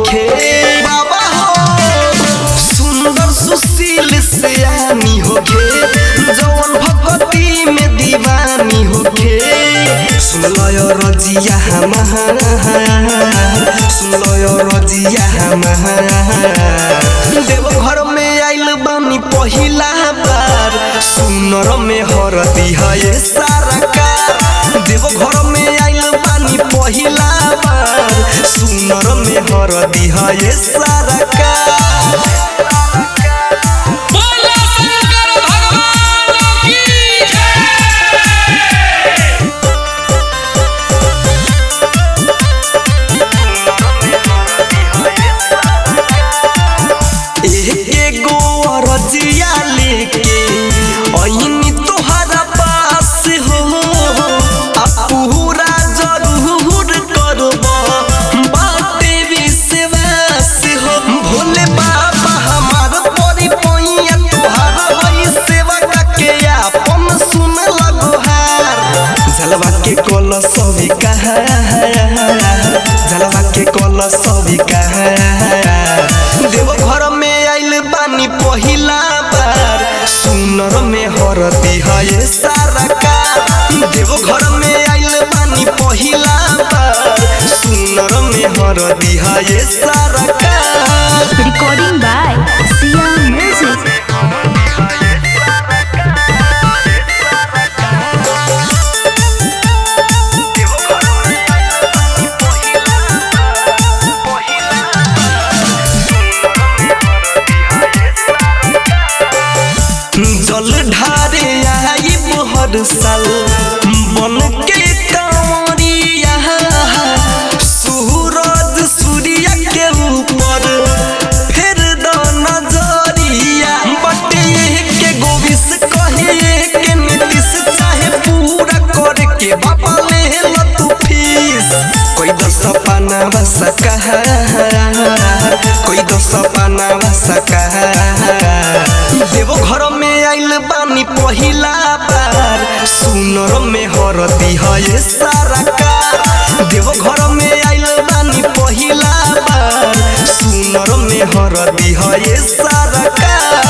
होखे बाबा हो सुंदर सुशील सियानी होखे जवन भक्ति में दीवानी होखे सुन लो रजिया हमार सुन लो रजिया हमार देव घर में आइल बानी पहिला बार सुनर में हरदी है सारा कार देव घर में आइल बानी पहिला बार सुनर में हरदी है सारा कार जलवा के कोल सभी कहा जलवा के कोल सभी कहा देव घर में आइल बानी पहिला बार सुनर में हरदी है सारा कार देव घर में आइल बानी पहिला बार सुनर में हरदी है सारा कार रिकॉर्डिंग बाय सिया म्यूजिक जल ढारे आई हर साल बन के कांवरिया सूरज सूर्य के ऊपर फिर द नजरिया बटे के गोविस कहे के नीतीश चाहे पूरा करे के बाबा ले ल तू फीस कोई दस पाना बस कहा कोई दस पाना बस कहा देव घर में आइल बानी पहिला बार सुनर में हरदी है सारा कार देव घर में आइल बानी पहिला बार सुनर में हरदी है सारा कार।